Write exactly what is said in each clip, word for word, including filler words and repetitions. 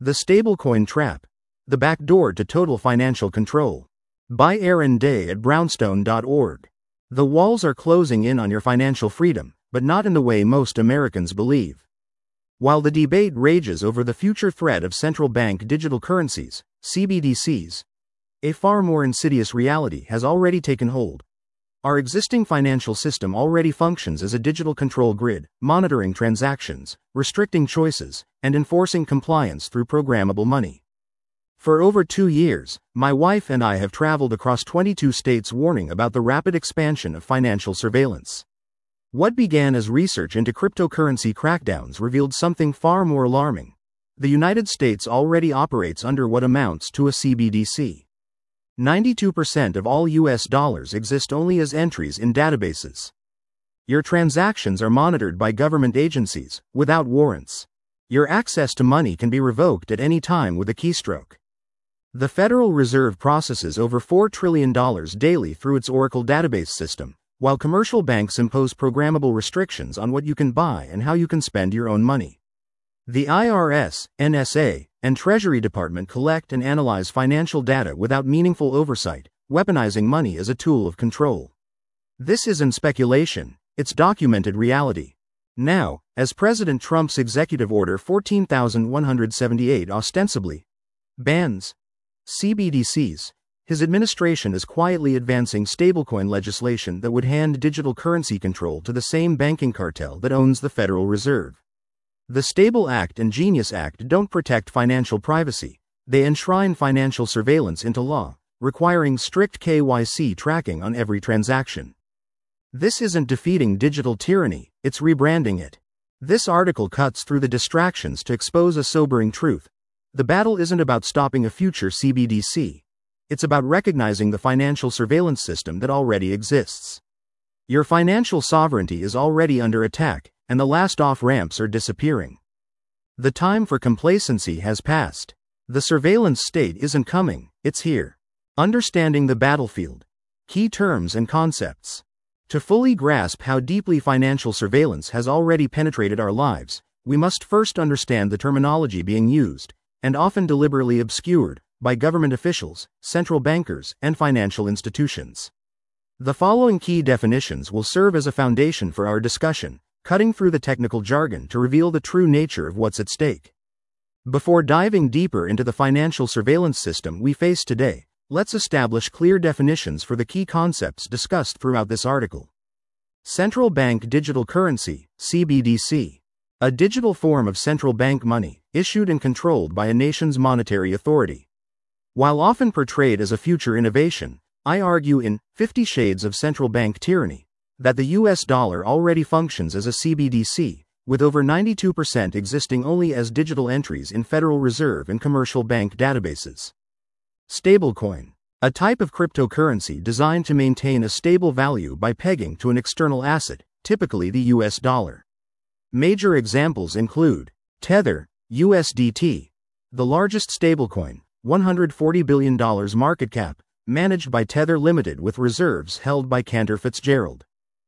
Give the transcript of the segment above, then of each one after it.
The Stablecoin Trap. The Backdoor to Total Financial Control. By Aaron Day at brownstone dot org. The walls are closing in on your financial freedom, but not in the way most Americans believe. While the debate rages over the future threat of central bank digital currencies, C B D Cs, a far more insidious reality has already taken hold. Our existing financial system already functions as a digital control grid, monitoring transactions, restricting choices, and enforcing compliance through programmable money. For over two years, my wife and I have traveled across twenty-two states warning about the rapid expansion of financial surveillance. What began as research into cryptocurrency crackdowns revealed something far more alarming. The United States already operates under what amounts to a C B D C. ninety-two percent of all U S dollars exist only as entries in databases. Your transactions are monitored by government agencies, without warrants. Your access to money can be revoked at any time with a keystroke. The Federal Reserve processes over four trillion dollars daily through its Oracle database system, while commercial banks impose programmable restrictions on what you can buy and how you can spend your own money. The I R S, N S A, and Treasury Department collect and analyze financial data without meaningful oversight, weaponizing money as a tool of control. This isn't speculation, it's documented reality. Now, as President Trump's Executive Order fourteen thousand one hundred seventy-eight ostensibly bans C B D Cs, his administration is quietly advancing stablecoin legislation that would hand digital currency control to the same banking cartel that owns the Federal Reserve. The Stable Act and Genius Act don't protect financial privacy, they enshrine financial surveillance into law, requiring strict K Y C tracking on every transaction. This isn't defeating digital tyranny, it's rebranding it. This article cuts through the distractions to expose a sobering truth. The battle isn't about stopping a future C B D C. It's about recognizing the financial surveillance system that already exists. Your financial sovereignty is already under attack, and the last off-ramps are disappearing. The time for complacency has passed. The surveillance state isn't coming, it's here. Understanding the battlefield. Key terms and concepts. To fully grasp how deeply financial surveillance has already penetrated our lives, we must first understand the terminology being used, and often deliberately obscured, by government officials, central bankers, and financial institutions. The following key definitions will serve as a foundation for our discussion, cutting through the technical jargon to reveal the true nature of what's at stake. Before diving deeper into the financial surveillance system we face today, let's establish clear definitions for the key concepts discussed throughout this article. Central Bank Digital Currency, C B D C. A digital form of central bank money, issued and controlled by a nation's monetary authority. While often portrayed as a future innovation, I argue in Fifty Shades of Central Bank Tyranny that the U S dollar already functions as a C B D C, with over ninety-two percent existing only as digital entries in Federal Reserve and commercial bank databases. Stablecoin. A type of cryptocurrency designed to maintain a stable value by pegging to an external asset, typically the U S dollar. Major examples include Tether, U S D T, the largest stablecoin, one hundred forty billion dollars market cap, managed by Tether Limited with reserves held by Cantor Fitzgerald.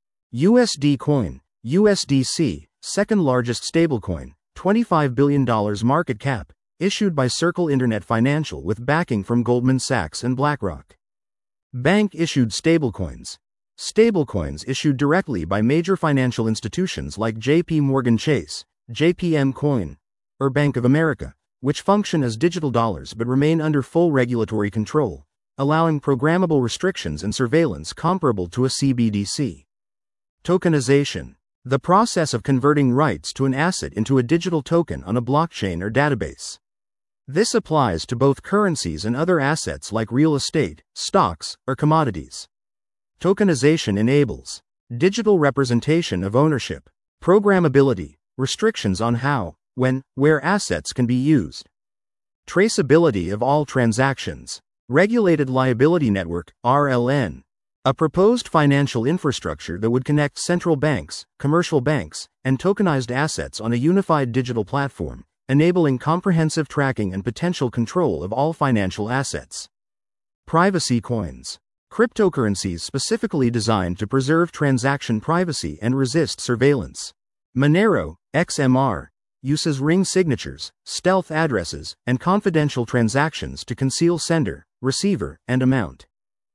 U S D Coin, U S D C, second largest stablecoin, twenty-five billion dollars market cap, issued by Circle Internet Financial with backing from Goldman Sachs and BlackRock. Bank-issued stablecoins. Stablecoins issued directly by major financial institutions like J P Morgan Chase, J P M Coin, or Bank of America, which function as digital dollars but remain under full regulatory control, allowing programmable restrictions and surveillance comparable to a C B D C. Tokenization. The process of converting rights to an asset into a digital token on a blockchain or database. This applies to both currencies and other assets like real estate, stocks, or commodities. Tokenization enables digital representation of ownership, programmability, restrictions on how, when, where assets can be used. Traceability of all transactions. Regulated Liability Network, R L N. A proposed financial infrastructure that would connect central banks, commercial banks, and tokenized assets on a unified digital platform, enabling comprehensive tracking and potential control of all financial assets. Privacy coins. Cryptocurrencies specifically designed to preserve transaction privacy and resist surveillance. Monero, X M R. uses ring signatures, stealth addresses, and confidential transactions to conceal sender, receiver, and amount.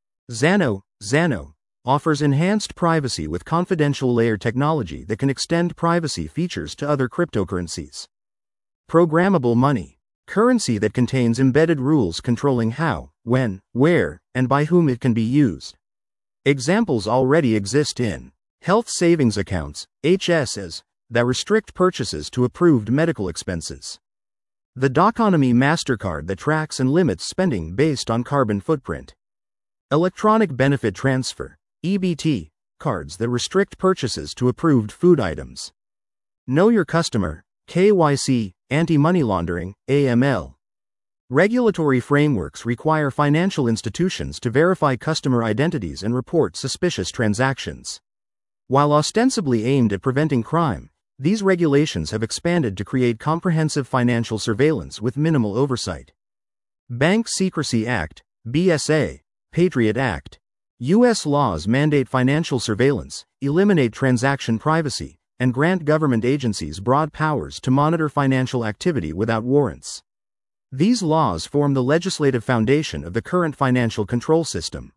Xano, Xano, offers enhanced privacy with confidential layer technology that can extend privacy features to other cryptocurrencies. Programmable money, currency that contains embedded rules controlling how, when, where, and by whom it can be used. Examples already exist in health savings accounts, H S As, that restrict purchases to approved medical expenses. The Doconomy MasterCard that tracks and limits spending based on carbon footprint. Electronic Benefit Transfer, E B T, cards that restrict purchases to approved food items. Know Your Customer, K Y C, Anti-Money Laundering, A M L. Regulatory frameworks require financial institutions to verify customer identities and report suspicious transactions. While ostensibly aimed at preventing crime, these regulations have expanded to create comprehensive financial surveillance with minimal oversight. Bank Secrecy Act, B S A, Patriot Act. U S laws mandate financial surveillance, eliminate transaction privacy, and grant government agencies broad powers to monitor financial activity without warrants. These laws form the legislative foundation of the current financial control system.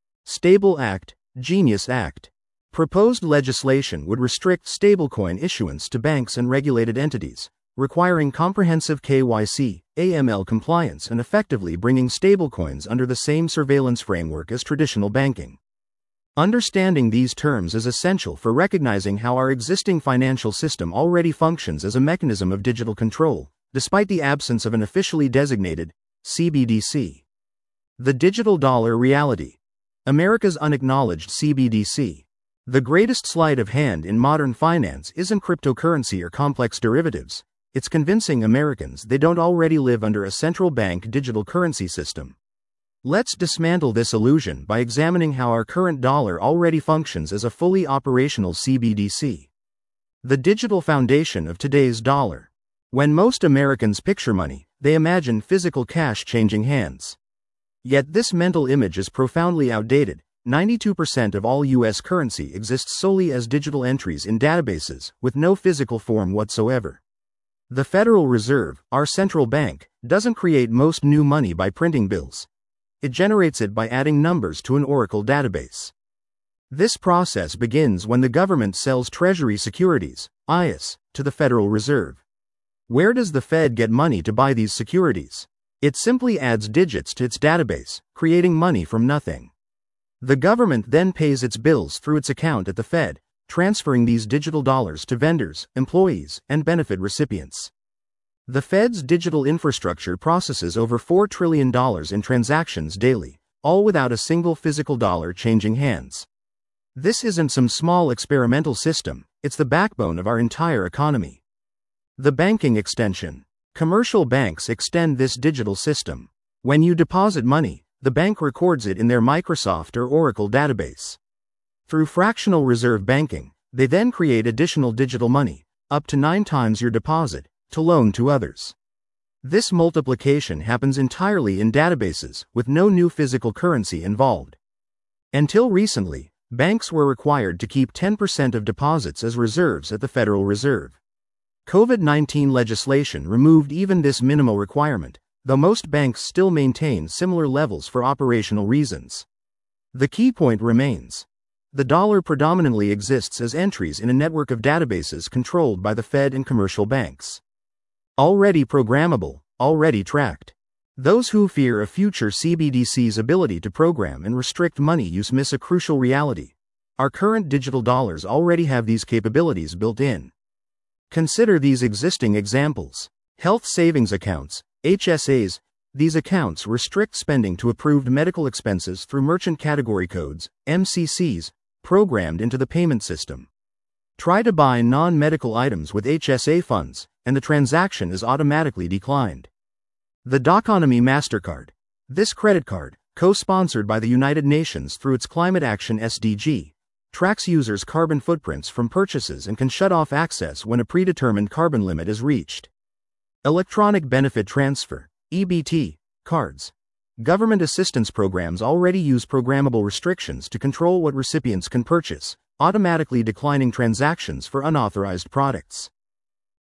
Stable Act, Genius Act. Proposed legislation would restrict stablecoin issuance to banks and regulated entities, requiring comprehensive K Y C, A M L compliance and effectively bringing stablecoins under the same surveillance framework as traditional banking. Understanding these terms is essential for recognizing how our existing financial system already functions as a mechanism of digital control, despite the absence of an officially designated C B D C. The digital dollar reality. America's unacknowledged C B D C. The greatest sleight of hand in modern finance isn't cryptocurrency or complex derivatives. It's convincing Americans they don't already live under a central bank digital currency system. Let's dismantle this illusion by examining how our current dollar already functions as a fully operational C B D C. The digital foundation of today's dollar. When most Americans picture money, they imagine physical cash changing hands. Yet this mental image is profoundly outdated. ninety-two percent of all U S currency exists solely as digital entries in databases, with no physical form whatsoever. The Federal Reserve, our central bank, doesn't create most new money by printing bills. It generates it by adding numbers to an Oracle database. This process begins when the government sells Treasury securities, I S, to the Federal Reserve. Where does the Fed get money to buy these securities? It simply adds digits to its database, creating money from nothing. The government then pays its bills through its account at the Fed, transferring these digital dollars to vendors, employees, and benefit recipients. The Fed's digital infrastructure processes over four trillion dollars in transactions daily, all without a single physical dollar changing hands. This isn't some small experimental system, it's the backbone of our entire economy. The banking extension. Commercial banks extend this digital system. When you deposit money, the bank records it in their Microsoft or Oracle database. Through fractional reserve banking, they then create additional digital money, up to nine times your deposit, to loan to others. This multiplication happens entirely in databases, with no new physical currency involved. Until recently, banks were required to keep ten percent of deposits as reserves at the Federal Reserve. COVID nineteen legislation removed even this minimal requirement, though most banks still maintain similar levels for operational reasons. The key point remains. The dollar predominantly exists as entries in a network of databases controlled by the Fed and commercial banks. Already programmable, already tracked. Those who fear a future C B D C's ability to program and restrict money use miss a crucial reality. Our current digital dollars already have these capabilities built in. Consider these existing examples. Health savings accounts, H S As. These accounts restrict spending to approved medical expenses through merchant category codes, M C Cs, programmed into the payment system. Try to buy non-medical items with H S A funds, and the transaction is automatically declined. The Doconomy MasterCard. This credit card, co-sponsored by the United Nations through its Climate Action S D G, tracks users' carbon footprints from purchases and can shut off access when a predetermined carbon limit is reached. Electronic Benefit Transfer, E B T, cards. Government assistance programs already use programmable restrictions to control what recipients can purchase, automatically declining transactions for unauthorized products.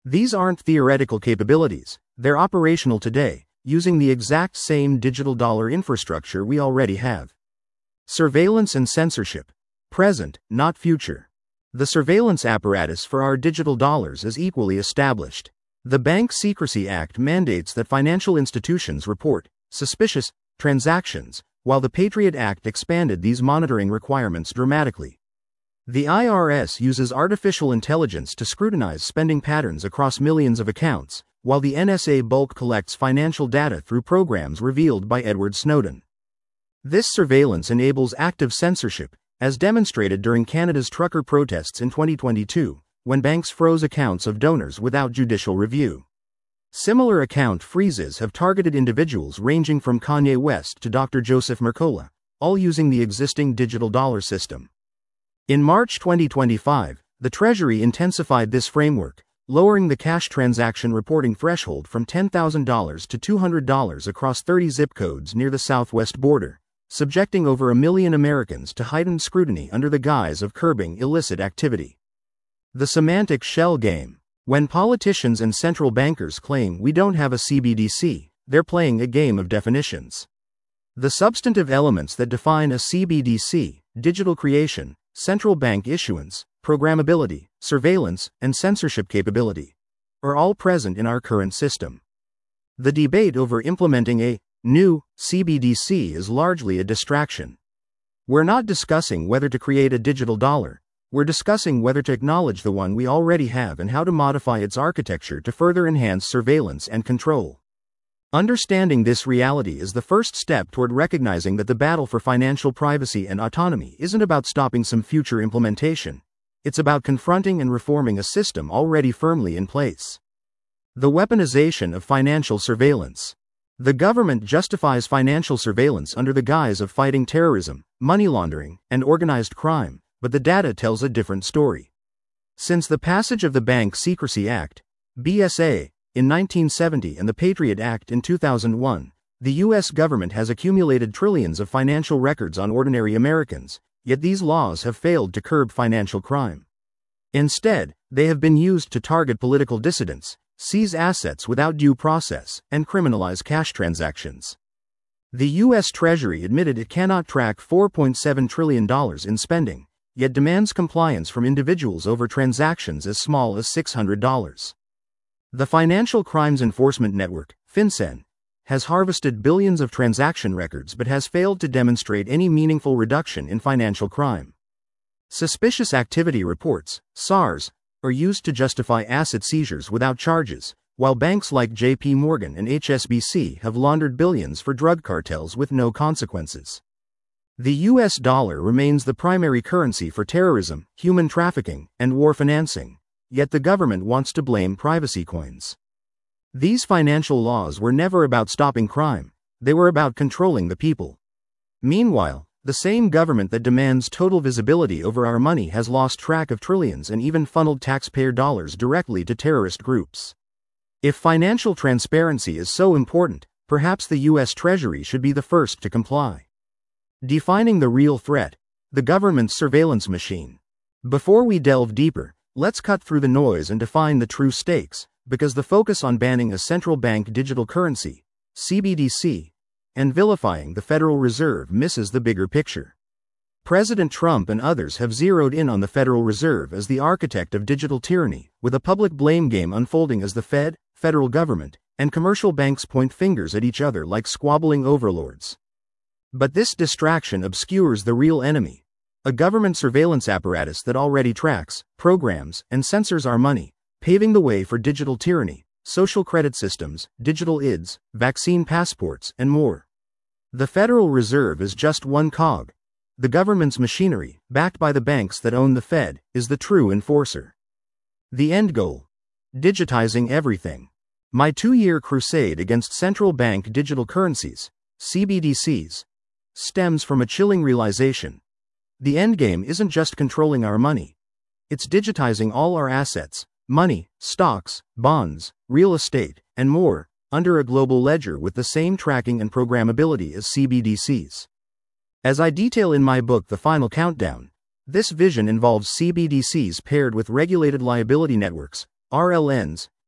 These aren't theoretical capabilities, they're operational today, using the exact same digital dollar infrastructure we already have. Surveillance and censorship. Present, not future. The surveillance apparatus for our digital dollars is equally established. The Bank Secrecy Act mandates that financial institutions report suspicious transactions, while the Patriot Act expanded these monitoring requirements dramatically. The I R S uses artificial intelligence to scrutinize spending patterns across millions of accounts, while the N S A bulk collects financial data through programs revealed by Edward Snowden. This surveillance enables active censorship, as demonstrated during Canada's trucker protests in twenty twenty-two, when banks froze accounts of donors without judicial review. Similar account freezes have targeted individuals ranging from Kanye West to Doctor Joseph Mercola, all using the existing digital dollar system. In March twenty twenty-five, the Treasury intensified this framework, lowering the cash transaction reporting threshold from ten thousand dollars to two hundred dollars across thirty zip codes near the southwest border, subjecting over a million Americans to heightened scrutiny under the guise of curbing illicit activity. The semantic shell game. When politicians and central bankers claim we don't have a C B D C, they're playing a game of definitions. The substantive elements that define a C B D C, digital creation, central bank issuance, programmability, surveillance, and censorship capability, are all present in our current system. The debate over implementing a new C B D C is largely a distraction. We're not discussing whether to create a digital dollar, we're discussing whether to acknowledge the one we already have and how to modify its architecture to further enhance surveillance and control. Understanding this reality is the first step toward recognizing that the battle for financial privacy and autonomy isn't about stopping some future implementation. It's about confronting and reforming a system already firmly in place. The weaponization of financial surveillance. The government justifies financial surveillance under the guise of fighting terrorism, money laundering, and organized crime, but the data tells a different story. Since the passage of the Bank Secrecy Act, B S A, in nineteen seventy and the Patriot Act in two thousand one, the U S government has accumulated trillions of financial records on ordinary Americans, yet these laws have failed to curb financial crime. Instead, they have been used to target political dissidents, seize assets without due process, and criminalize cash transactions. The U S Treasury admitted it cannot track four point seven trillion dollars in spending, yet demands compliance from individuals over transactions as small as six hundred dollars. The Financial Crimes Enforcement Network, FinCEN, has harvested billions of transaction records but has failed to demonstrate any meaningful reduction in financial crime. Suspicious activity reports, S A R S, are used to justify asset seizures without charges, while banks like J P Morgan and H S B C have laundered billions for drug cartels with no consequences. The U S dollar remains the primary currency for terrorism, human trafficking, and war financing, yet the government wants to blame privacy coins. These financial laws were never about stopping crime, they were about controlling the people. Meanwhile, the same government that demands total visibility over our money has lost track of trillions and even funneled taxpayer dollars directly to terrorist groups. If financial transparency is so important, perhaps the U S Treasury should be the first to comply. Defining the real threat, the government's surveillance machine. Before we delve deeper, let's cut through the noise and define the true stakes, because the focus on banning a central bank digital currency, C B D C, and vilifying the Federal Reserve misses the bigger picture. President Trump and others have zeroed in on the Federal Reserve as the architect of digital tyranny, with a public blame game unfolding as the Fed, federal government, and commercial banks point fingers at each other like squabbling overlords. But this distraction obscures the real enemy, a government surveillance apparatus that already tracks, programs, and censors our money, paving the way for digital tyranny, social credit systems, digital I Ds, vaccine passports, and more. The Federal Reserve is just one cog. The government's machinery, backed by the banks that own the Fed, is the true enforcer. The end goal: digitizing everything. My two-year crusade against central bank digital currencies, C B D Cs, stems from a chilling realization. The endgame isn't just controlling our money. It's digitizing all our assets, money, stocks, bonds, real estate, and more, under a global ledger with the same tracking and programmability as C B D Cs. As I detail in my book The Final Countdown, this vision involves C B D Cs paired with regulated liability networks, R L Ns,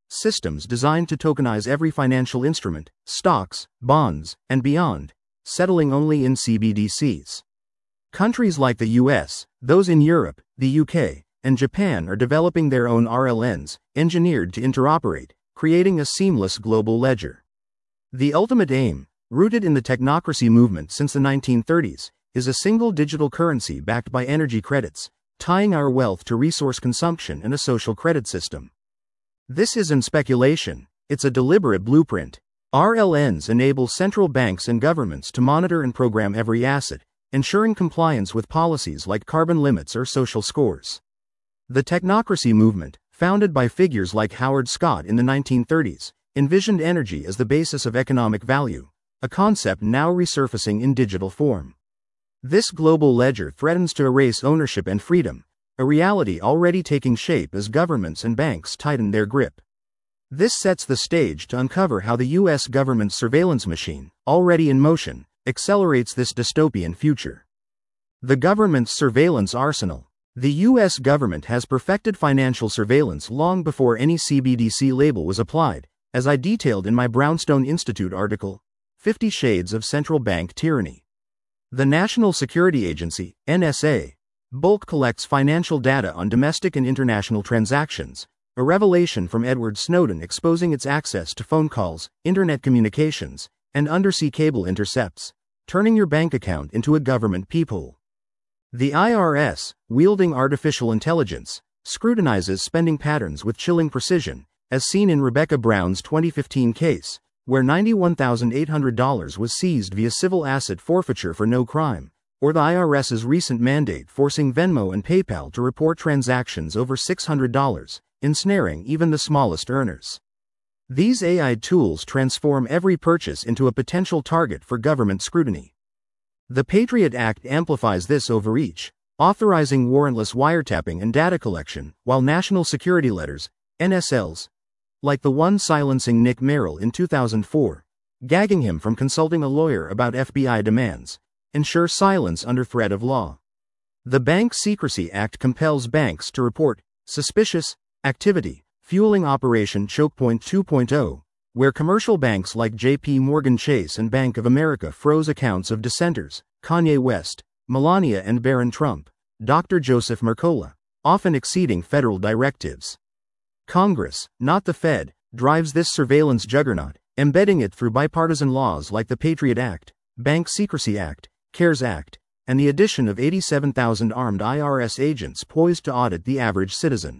systems designed to tokenize every financial instrument, stocks, bonds, and beyond, settling only in C B D Cs. Countries like the U S, those in Europe, the U K, and Japan are developing their own R L Ns, engineered to interoperate, creating a seamless global ledger. The ultimate aim, rooted in the technocracy movement since the nineteen thirties, is a single digital currency backed by energy credits, tying our wealth to resource consumption and a social credit system. This isn't speculation, it's a deliberate blueprint. R L Ns enable central banks and governments to monitor and program every asset, ensuring compliance with policies like carbon limits or social scores. The technocracy movement, founded by figures like Howard Scott in the nineteen thirties, envisioned energy as the basis of economic value, a concept now resurfacing in digital form. This global ledger threatens to erase ownership and freedom, a reality already taking shape as governments and banks tighten their grip. This sets the stage to uncover how the U S government's surveillance machine, already in motion, accelerates this dystopian future. The government's surveillance arsenal. The U S government has perfected financial surveillance long before any C B D C label was applied, as I detailed in my Brownstone Institute article, fifty Shades of Central Bank Tyranny. The National Security Agency, N S A, bulk collects financial data on domestic and international transactions, a revelation from Edward Snowden exposing its access to phone calls, internet communications, and undersea cable intercepts, turning your bank account into a government peephole. The I R S, wielding artificial intelligence, scrutinizes spending patterns with chilling precision, as seen in Rebecca Brown's twenty fifteen case, where ninety-one thousand eight hundred dollars was seized via civil asset forfeiture for no crime, or the IRS's recent mandate forcing Venmo and PayPal to report transactions over six hundred dollars, ensnaring even the smallest earners. These A I tools transform every purchase into a potential target for government scrutiny. The Patriot Act amplifies this overreach, authorizing warrantless wiretapping and data collection, while national security letters, N S Ls, like the one silencing Nick Merrill in two thousand four, gagging him from consulting a lawyer about F B I demands, ensure silence under threat of law. The Bank Secrecy Act compels banks to report suspicious activity, fueling Operation Chokepoint two point oh, where commercial banks like J P Morgan Chase and Bank of America froze accounts of dissenters, Kanye West, Melania and Barron Trump, Doctor Joseph Mercola, often exceeding federal directives. Congress, not the Fed, drives this surveillance juggernaut, embedding it through bipartisan laws like the Patriot Act, Bank Secrecy Act, CARES Act, and the addition of eighty-seven thousand armed I R S agents poised to audit the average citizen.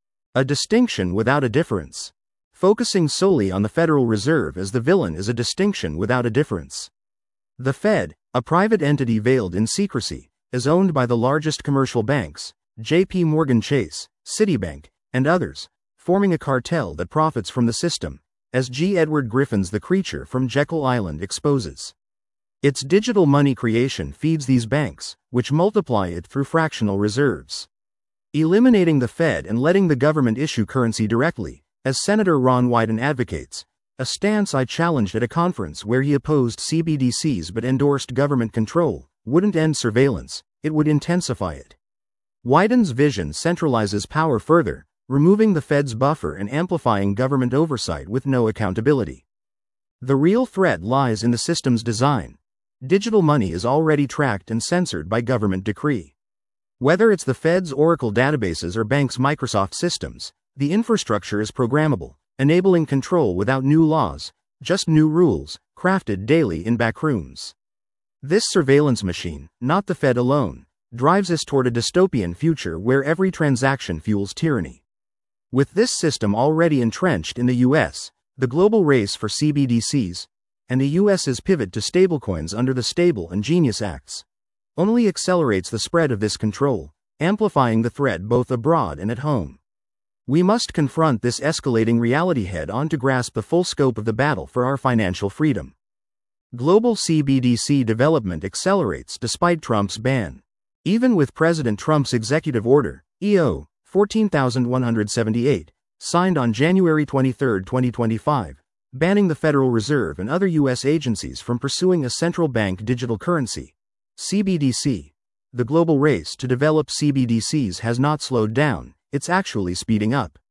A distinction without a difference. Focusing solely on the Federal Reserve as the villain is a distinction without a difference. The Fed, a private entity veiled in secrecy, is owned by the largest commercial banks, J P Morgan Chase, Citibank, and others, forming a cartel that profits from the system, as G. Edward Griffin's The Creature from Jekyll Island exposes. Its digital money creation feeds these banks, which multiply it through fractional reserves. Eliminating the Fed and letting the government issue currency directly, as Senator Ron Wyden advocates, a stance I challenged at a conference where he opposed C B D Cs but endorsed government control, wouldn't end surveillance, it would intensify it. Wyden's vision centralizes power further, removing the Fed's buffer and amplifying government oversight with no accountability. The real threat lies in the system's design. Digital money is already tracked and censored by government decree. Whether it's the Fed's Oracle databases or banks' Microsoft systems, the infrastructure is programmable, enabling control without new laws, just new rules, crafted daily in backrooms. This surveillance machine, not the Fed alone, drives us toward a dystopian future where every transaction fuels tyranny. With this system already entrenched in the U S, the global race for C B D Cs, and the U S's pivot to stablecoins under the Stable and Genius Acts, only accelerates the spread of this control, amplifying the threat both abroad and at home. We must confront this escalating reality head-on to grasp the full scope of the battle for our financial freedom. Global C B D C development accelerates despite Trump's ban. Even with President Trump's executive order, E O fourteen thousand one hundred seventy-eight, signed on January twenty-third, twenty twenty-five, banning the Federal Reserve and other U S agencies from pursuing a central bank digital currency, C B D C, the global race to develop C B D Cs has not slowed down, it's actually speeding up.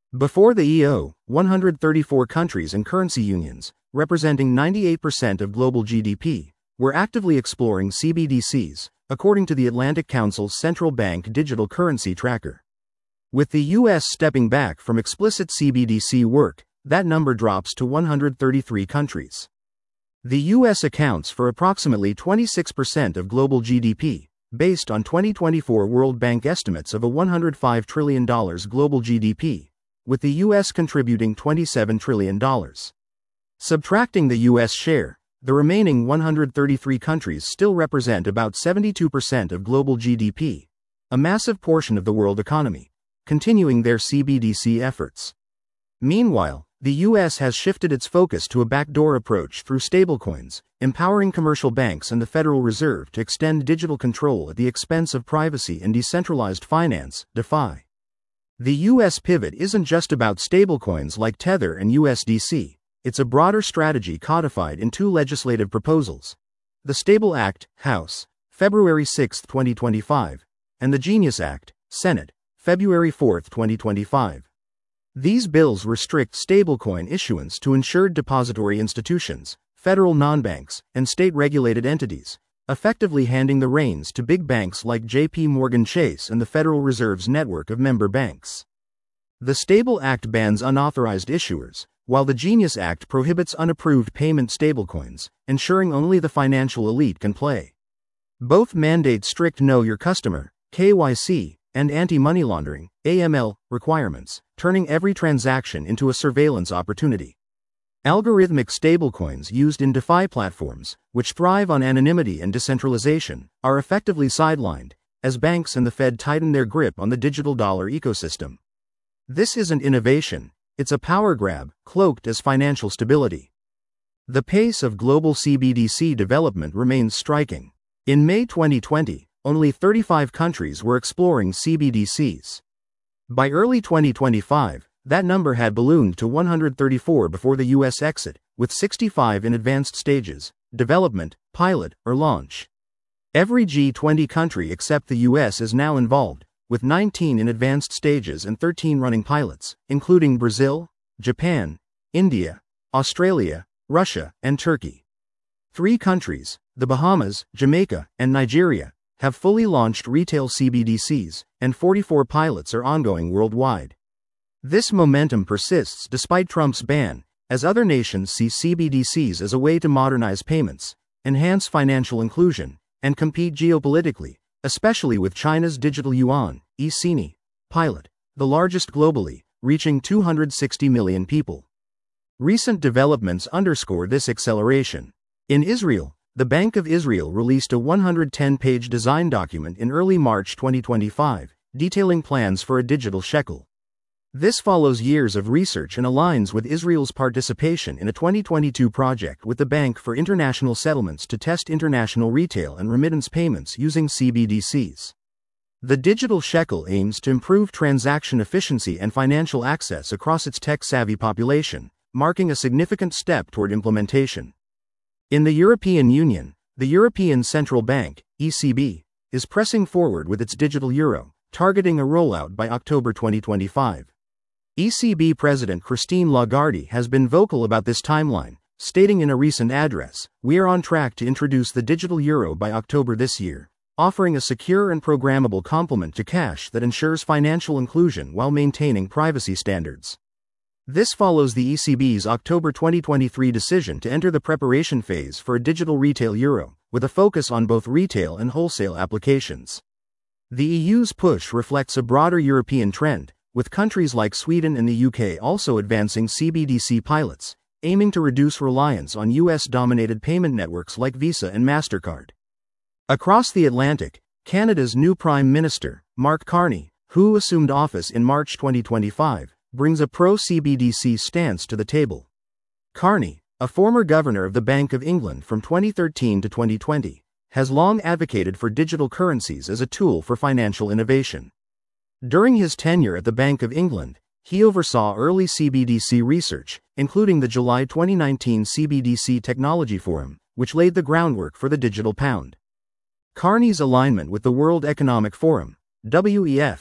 Before the E O, one hundred thirty-four countries and currency unions, representing ninety-eight percent of global G D P, were actively exploring C B D Cs, according to the Atlantic Council's Central Bank Digital Currency Tracker. With the U S stepping back from explicit C B D C work, that number drops to one hundred thirty-three countries. The U S accounts for approximately twenty-six percent of global G D P, based on twenty twenty-four World Bank estimates of a one hundred five trillion dollars global G D P, with the U S contributing twenty-seven trillion dollars. Subtracting the U S share, the remaining one hundred thirty-three countries still represent about seventy-two percent of global G D P, a massive portion of the world economy, continuing their C B D C efforts. Meanwhile, the U S has shifted its focus to a backdoor approach through stablecoins, empowering commercial banks and the Federal Reserve to extend digital control at the expense of privacy and decentralized finance, DeFi. The U S pivot isn't just about stablecoins like Tether and U S D C, it's a broader strategy codified in two legislative proposals: the Stable Act, House, February sixth, twenty twenty-five, and the Genius Act, Senate, February fourth, twenty twenty-five. These bills restrict stablecoin issuance to insured depository institutions, federal non-banks, and state-regulated entities, effectively handing the reins to big banks like J P Morgan Chase and the Federal Reserve's network of member banks. The Stable Act bans unauthorized issuers, while the Genius Act prohibits unapproved payment stablecoins, ensuring only the financial elite can play. Both mandate strict Know Your Customer, K Y C, and anti-money laundering, A M L, requirements, turning every transaction into a surveillance opportunity. Algorithmic stablecoins used in DeFi platforms, which thrive on anonymity and decentralization, are effectively sidelined, as banks and the Fed tighten their grip on the digital dollar ecosystem. This isn't innovation, it's a power grab, cloaked as financial stability. The pace of global C B D C development remains striking. In May twenty twenty, only thirty-five countries were exploring C B D Cs. By early twenty twenty-five, that number had ballooned to one hundred thirty-four before the U S exit, with sixty-five in advanced stages, development, pilot, or launch. Every G twenty country except the U S is now involved, with nineteen in advanced stages and thirteen running pilots, including Brazil, Japan, India, Australia, Russia, and Turkey. Three countries, the Bahamas, Jamaica, and Nigeria, have fully launched retail C B D Cs, and forty-four pilots are ongoing worldwide. This momentum persists despite Trump's ban, as other nations see C B D Cs as a way to modernize payments, enhance financial inclusion, and compete geopolitically, especially with China's digital yuan, e-C N Y, pilot, the largest globally, reaching two hundred sixty million people. Recent developments underscore this acceleration. In Israel, the Bank of Israel released a one hundred ten page design document in early March twenty twenty-five, detailing plans for a digital shekel. This follows years of research and aligns with Israel's participation in a twenty twenty-two project with the Bank for International Settlements to test international retail and remittance payments using C B D Cs. The digital shekel aims to improve transaction efficiency and financial access across its tech-savvy population, marking a significant step toward implementation. In the European Union, the European Central Bank, E C B, is pressing forward with its digital euro, targeting a rollout by October twenty twenty-five. E C B President Christine Lagarde has been vocal about this timeline, stating in a recent address, "We are on track to introduce the digital euro by October this year, offering a secure and programmable complement to cash that ensures financial inclusion while maintaining privacy standards." This follows the E C B's October twenty twenty-three decision to enter the preparation phase for a digital retail euro, with a focus on both retail and wholesale applications. The E U's push reflects a broader European trend, with countries like Sweden and the U K also advancing C B D C pilots, aiming to reduce reliance on U S-dominated payment networks like Visa and MasterCard. Across the Atlantic, Canada's new Prime Minister, Mark Carney, who assumed office in March twenty twenty-five, brings a pro-C B D C stance to the table. Carney, a former governor of the Bank of England from twenty thirteen to twenty twenty, has long advocated for digital currencies as a tool for financial innovation. During his tenure at the Bank of England, he oversaw early C B D C research, including the July twenty nineteen C B D C Technology Forum, which laid the groundwork for the digital pound. Carney's alignment with the World Economic Forum, W E F,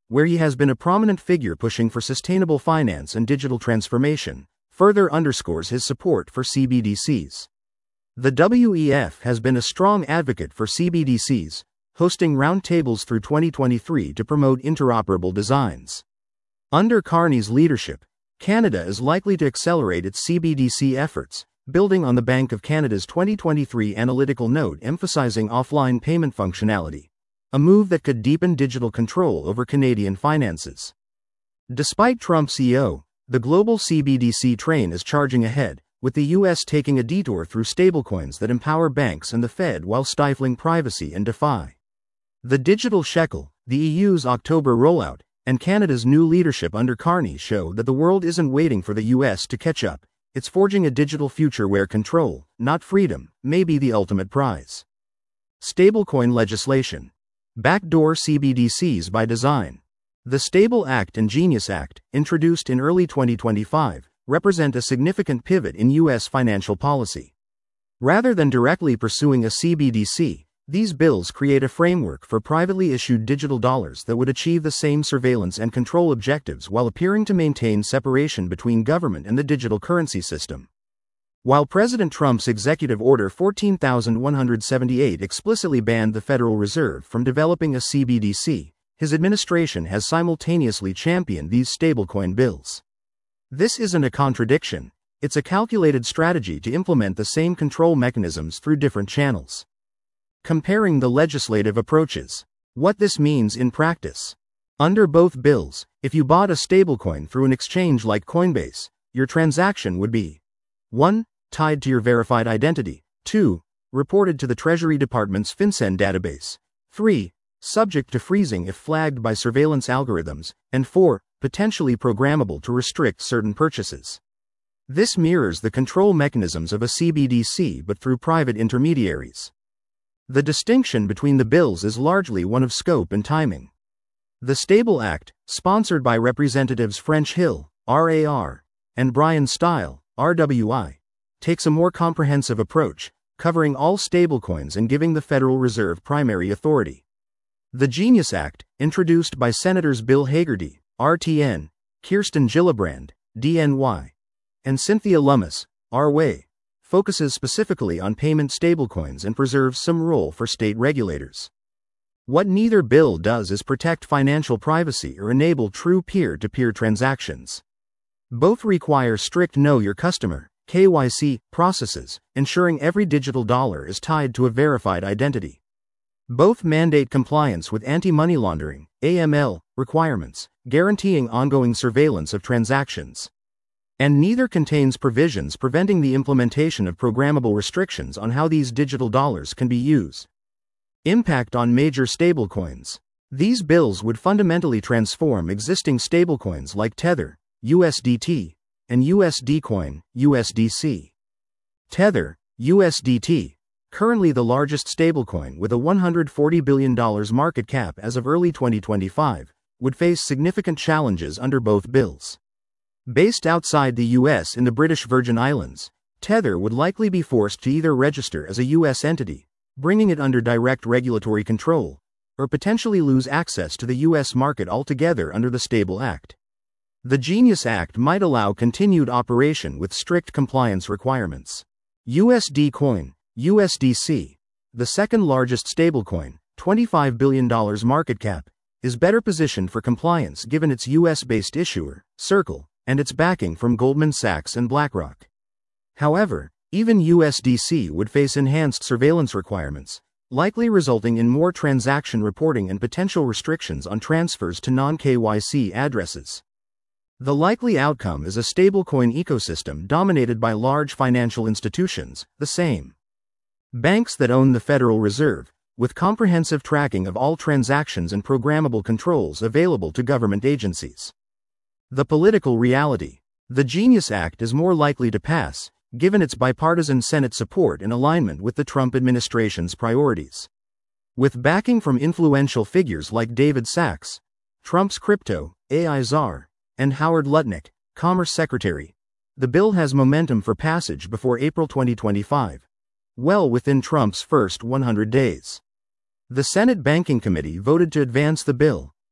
where he has been a prominent figure pushing for sustainable finance and digital transformation, further underscores his support for C B D Cs. The W E F has been a strong advocate for C B D Cs, hosting roundtables through twenty twenty-three to promote interoperable designs. Under Carney's leadership, Canada is likely to accelerate its C B D C efforts, building on the Bank of Canada's twenty twenty-three analytical note emphasizing offline payment functionality, a move that could deepen digital control over Canadian finances. Despite Trump's E O, the global C B D C train is charging ahead, with the U S taking a detour through stablecoins that empower banks and the Fed while stifling privacy and DeFi. The digital shekel, the E U's October rollout, and Canada's new leadership under Carney show that the world isn't waiting for the U S to catch up. It's forging a digital future where control, not freedom, may be the ultimate prize. Stablecoin legislation. Backdoor C B D Cs by design. The Stable Act and Genius Act, introduced in early twenty twenty-five, represent a significant pivot in U S financial policy. Rather than directly pursuing a C B D C, these bills create a framework for privately issued digital dollars that would achieve the same surveillance and control objectives while appearing to maintain separation between government and the digital currency system. While President Trump's Executive Order fourteen thousand one hundred seventy-eight explicitly banned the Federal Reserve from developing a C B D C, his administration has simultaneously championed these stablecoin bills. This isn't a contradiction, it's a calculated strategy to implement the same control mechanisms through different channels. Comparing the legislative approaches. What this means in practice. Under both bills, if you bought a stablecoin through an exchange like Coinbase, your transaction would be one. Tied to your verified identity, two. Reported to the Treasury Department's FinCEN database, three. Subject to freezing if flagged by surveillance algorithms, and four. Potentially programmable to restrict certain purchases. This mirrors the control mechanisms of a C B D C but through private intermediaries. The distinction between the bills is largely one of scope and timing. The Stable Act, sponsored by Representatives French Hill, R A R, and Brian Stile, R W I, takes a more comprehensive approach, covering all stablecoins and giving the Federal Reserve primary authority. The Genius Act, introduced by Senators Bill Hagerty, R T N, Kirsten Gillibrand, D N Y, and Cynthia Lummis, R W A, focuses specifically on payment stablecoins and preserves some role for state regulators. What neither bill does is protect financial privacy or enable true peer-to-peer transactions. Both require strict Know Your Customer, K Y C, processes, ensuring every digital dollar is tied to a verified identity. Both mandate compliance with anti-money laundering, A M L, requirements, guaranteeing ongoing surveillance of transactions. And neither contains provisions preventing the implementation of programmable restrictions on how these digital dollars can be used. Impact on major stablecoins. These bills would fundamentally transform existing stablecoins like Tether, U S D T, and U S D Coin, U S D C. Tether, U S D T, currently the largest stablecoin with a one hundred forty billion dollars market cap as of early twenty twenty-five, would face significant challenges under both bills. Based outside the U S in the British Virgin Islands, Tether would likely be forced to either register as a U S entity, bringing it under direct regulatory control, or potentially lose access to the U S market altogether under the Stable Act. The Genius Act might allow continued operation with strict compliance requirements. U S D Coin, U S D C, the second largest stablecoin, twenty-five billion dollars market cap, is better positioned for compliance given its U S-based issuer, Circle, and its backing from Goldman Sachs and BlackRock. However, even U S D C would face enhanced surveillance requirements, likely resulting in more transaction reporting and potential restrictions on transfers to non-K Y C addresses. The likely outcome is a stablecoin ecosystem dominated by large financial institutions, the same banks that own the Federal Reserve, with comprehensive tracking of all transactions and programmable controls available to government agencies. The political reality. The Genius Act is more likely to pass, given its bipartisan Senate support and alignment with the Trump administration's priorities. With backing from influential figures like David Sachs, Trump's crypto, A I czar, and Howard Lutnick, Commerce Secretary, the bill has momentum for passage before April twenty twenty-five, well within Trump's first one hundred days. The Senate Banking Committee voted to advance the bill,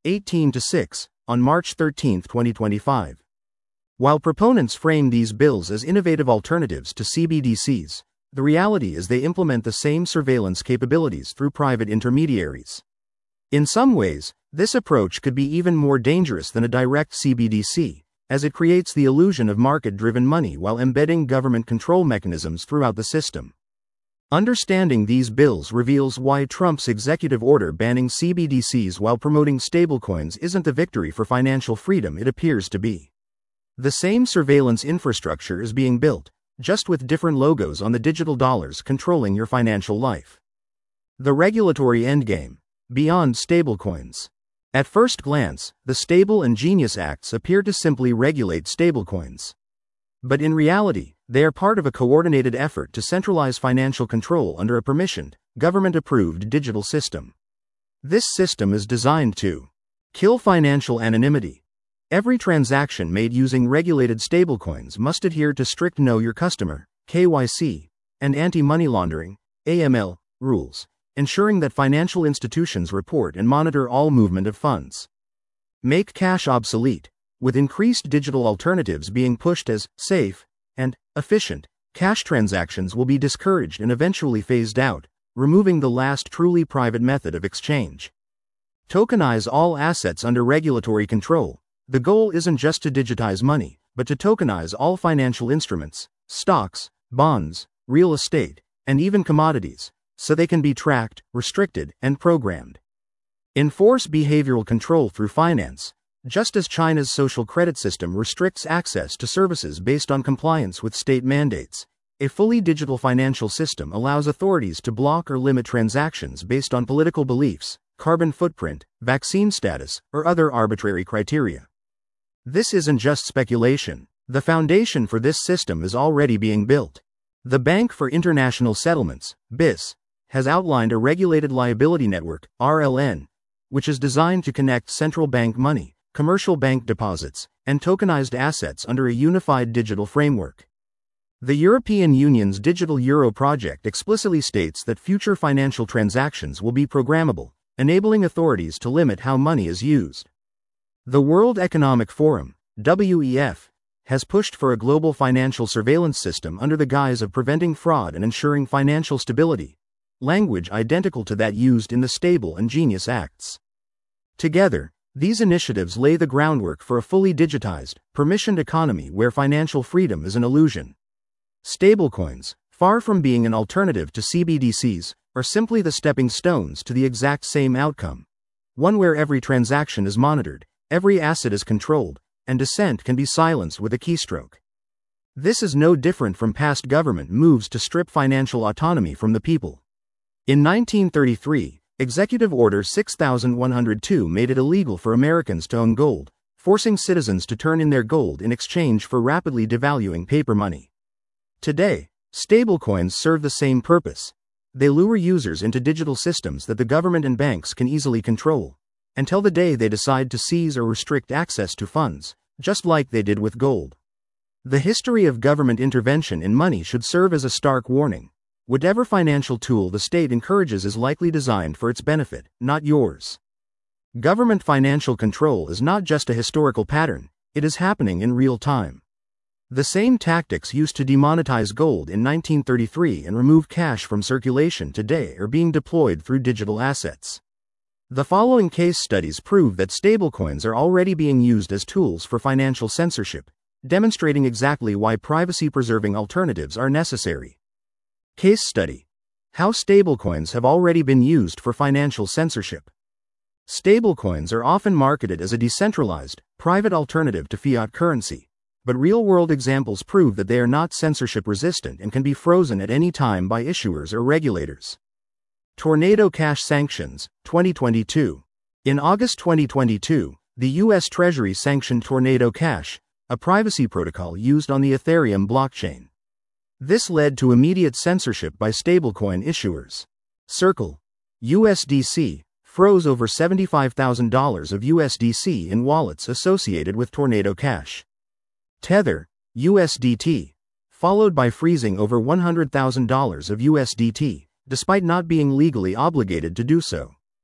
eighteen to six, on March thirteenth, twenty twenty-five. While proponents frame these bills as innovative alternatives to C B D Cs, the reality is they implement the same surveillance capabilities through private intermediaries. In some ways, this approach could be even more dangerous than a direct C B D C, as it creates the illusion of market-driven money while embedding government control mechanisms throughout the system. Understanding these bills reveals why Trump's executive order banning C B D Cs while promoting stablecoins isn't the victory for financial freedom it appears to be. The same surveillance infrastructure is being built, just with different logos on the digital dollars controlling your financial life. The regulatory endgame, beyond stablecoins. At first glance, the Stable and Genius Acts appear to simply regulate stablecoins. But in reality, they are part of a coordinated effort to centralize financial control under a permissioned, government-approved digital system. This system is designed to kill financial anonymity. Every transaction made using regulated stablecoins must adhere to strict Know Your Customer, K Y C, and anti-money laundering, A M L, rules, ensuring that financial institutions report and monitor all movement of funds. Make cash obsolete. With increased digital alternatives being pushed as safe and efficient, cash transactions will be discouraged and eventually phased out, removing the last truly private method of exchange. Tokenize all assets under regulatory control. The goal isn't just to digitize money, but to tokenize all financial instruments, stocks, bonds, real estate, and even commodities, so they can be tracked, restricted, and programmed. Enforce behavioral control through finance. Just as China's social credit system restricts access to services based on compliance with state mandates, a fully digital financial system allows authorities to block or limit transactions based on political beliefs, carbon footprint, vaccine status, or other arbitrary criteria. This isn't just speculation. The foundation for this system is already being built. The Bank for International Settlements, B I S, has outlined a regulated liability network, R L N, which is designed to connect central bank money, commercial bank deposits, and tokenized assets under a unified digital framework. The European Union's Digital Euro project explicitly states that future financial transactions will be programmable, enabling authorities to limit how money is used. The World Economic Forum, W E F, has pushed for a global financial surveillance system under the guise of preventing fraud and ensuring financial stability, language identical to that used in the Stable and Genius Acts. Together, these initiatives lay the groundwork for a fully digitized, permissioned economy where financial freedom is an illusion. Stablecoins, far from being an alternative to C B D Cs, are simply the stepping stones to the exact same outcome. One where every transaction is monitored, every asset is controlled, and dissent can be silenced with a keystroke. This is no different from past government moves to strip financial autonomy from the people. In nineteen thirty-three, Executive Order six thousand one hundred two made it illegal for Americans to own gold, forcing citizens to turn in their gold in exchange for rapidly devaluing paper money. Today, stablecoins serve the same purpose. They lure users into digital systems that the government and banks can easily control, until the day they decide to seize or restrict access to funds, just like they did with gold. The history of government intervention in money should serve as a stark warning. Whatever financial tool the state encourages is likely designed for its benefit, not yours. Government financial control is not just a historical pattern, it is happening in real time. The same tactics used to demonetize gold in nineteen thirty-three and remove cash from circulation today are being deployed through digital assets. The following case studies prove that stablecoins are already being used as tools for financial censorship, demonstrating exactly why privacy-preserving alternatives are necessary. Case study: How stablecoins have already been used for financial censorship. Stablecoins are often marketed as a decentralized, private alternative to fiat currency, but real-world examples prove that they are not censorship-resistant and can be frozen at any time by issuers or regulators. Tornado Cash Sanctions, twenty twenty-two. In August twenty twenty-two, the U S Treasury sanctioned Tornado Cash, a privacy protocol used on the Ethereum blockchain. This led to immediate censorship by stablecoin issuers. Circle, U S D C, froze over seventy-five thousand dollars of U S D C in wallets associated with Tornado Cash. Tether, U S D T, followed by freezing over one hundred thousand dollars of U S D T, despite not being legally obligated to do so.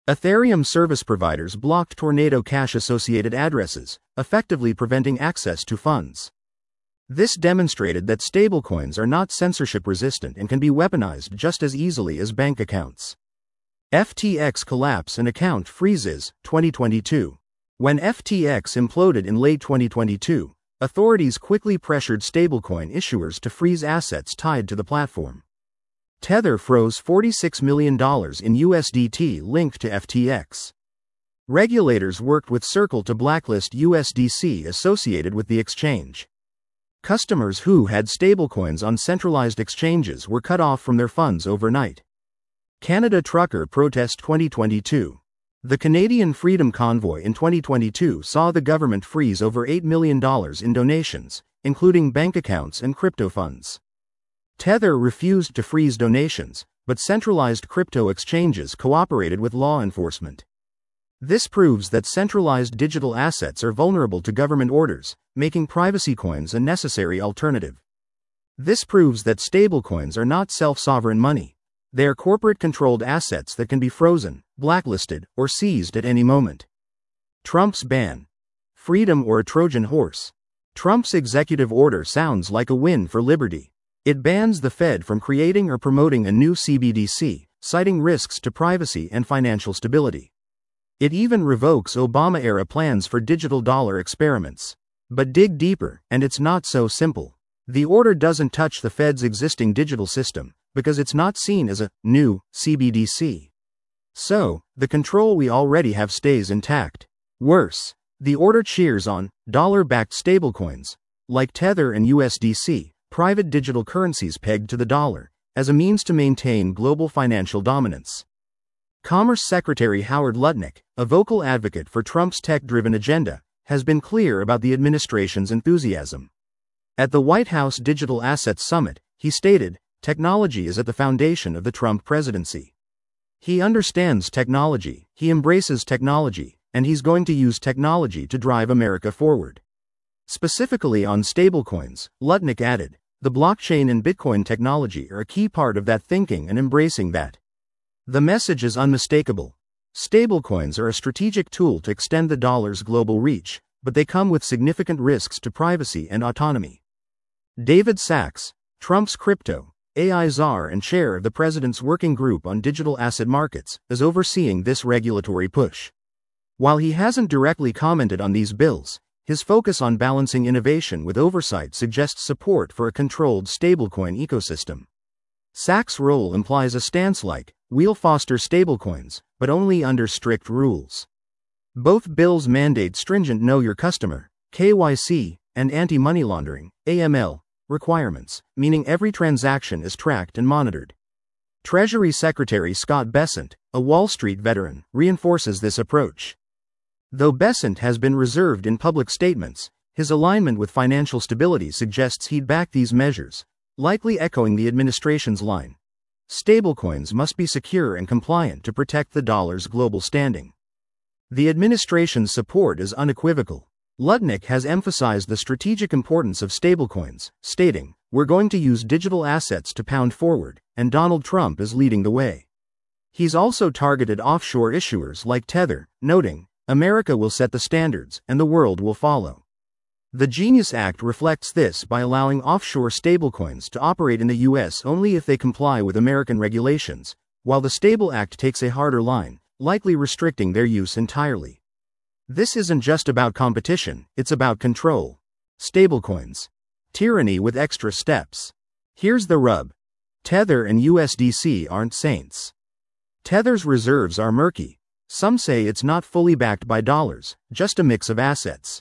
Ethereum service providers blocked Tornado Cash-associated addresses, effectively preventing access to funds. This demonstrated that stablecoins are not censorship-resistant and can be weaponized just as easily as bank accounts. F T X collapse and account freezes, twenty twenty-two. When F T X imploded in late twenty twenty-two, authorities quickly pressured stablecoin issuers to freeze assets tied to the platform. Tether froze forty-six million dollars in U S D T linked to F T X. Regulators worked with Circle to blacklist U S D C associated with the exchange. Customers who had stablecoins on centralized exchanges were cut off from their funds overnight. Canada Trucker Protest twenty twenty-two. The Canadian Freedom Convoy in twenty twenty-two saw the government freeze over eight million dollars in donations, including bank accounts and crypto funds. Tether refused to freeze donations, but centralized crypto exchanges cooperated with law enforcement. This proves that centralized digital assets are vulnerable to government orders, making privacy coins a necessary alternative. This proves that stablecoins are not self-sovereign money. They are corporate-controlled assets that can be frozen, blacklisted, or seized at any moment. Trump's ban. Freedom or a Trojan horse? Trump's executive order sounds like a win for liberty. It bans the Fed from creating or promoting a new C B D C, citing risks to privacy and financial stability. It even revokes Obama-era plans for digital dollar experiments. But dig deeper, and it's not so simple. The order doesn't touch the Fed's existing digital system, because it's not seen as a new C B D C. So, the control we already have stays intact. Worse, the order cheers on dollar-backed stablecoins, like Tether and U S D C, private digital currencies pegged to the dollar, as a means to maintain global financial dominance. Commerce Secretary Howard Lutnick, a vocal advocate for Trump's tech-driven agenda, has been clear about the administration's enthusiasm. At the White House Digital Assets Summit, he stated, "Technology is at the foundation of the Trump presidency. He understands technology, he embraces technology, and he's going to use technology to drive America forward." Specifically on stablecoins, Lutnick added, "The blockchain and Bitcoin technology are a key part of that thinking and embracing that." The message is unmistakable. Stablecoins are a strategic tool to extend the dollar's global reach, but they come with significant risks to privacy and autonomy. David Sachs, Trump's crypto, A I czar and chair of the president's working group on digital asset markets, is overseeing this regulatory push. While he hasn't directly commented on these bills, his focus on balancing innovation with oversight suggests support for a controlled stablecoin ecosystem. Sachs' role implies a stance like, "We'll foster stablecoins, but only under strict rules." Both bills mandate stringent Know Your Customer, K Y C, and anti-money laundering, A M L, requirements, meaning every transaction is tracked and monitored. Treasury Secretary Scott Bessent, a Wall Street veteran, reinforces this approach. Though Bessent has been reserved in public statements, his alignment with financial stability suggests he'd back these measures, likely echoing the administration's line. Stablecoins must be secure and compliant to protect the dollar's global standing. The administration's support is unequivocal. Lutnick has emphasized the strategic importance of stablecoins, stating, "We're going to use digital assets to pound forward, and Donald Trump is leading the way." He's also targeted offshore issuers like Tether, noting, "America will set the standards, and the world will follow." The Genius Act reflects this by allowing offshore stablecoins to operate in the U S only if they comply with American regulations, while the Stable Act takes a harder line, likely restricting their use entirely. This isn't just about competition, it's about control. Stablecoins. Tyranny with extra steps. Here's the rub. Tether and U S D C aren't saints. Tether's reserves are murky. Some say it's not fully backed by dollars, just a mix of assets.